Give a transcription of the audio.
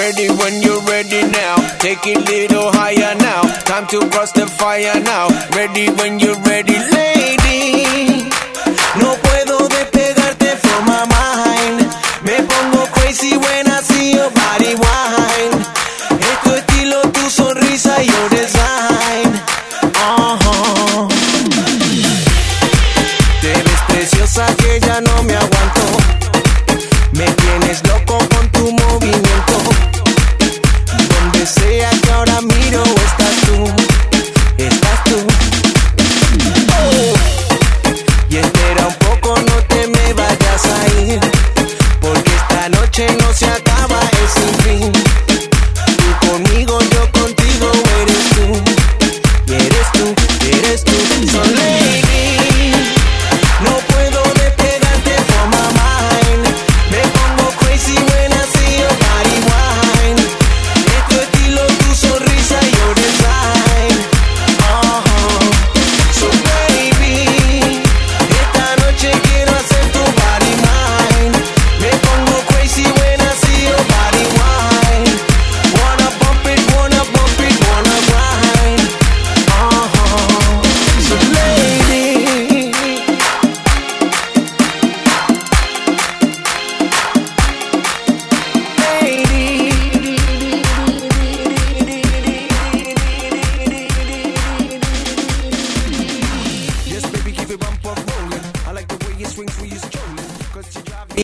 Ready when you're ready now. Take it little higher now. Time to cross the fire now. Ready when you're ready, lady. No puedo despegarte from my mind. Me pongo crazy when I see your body wine.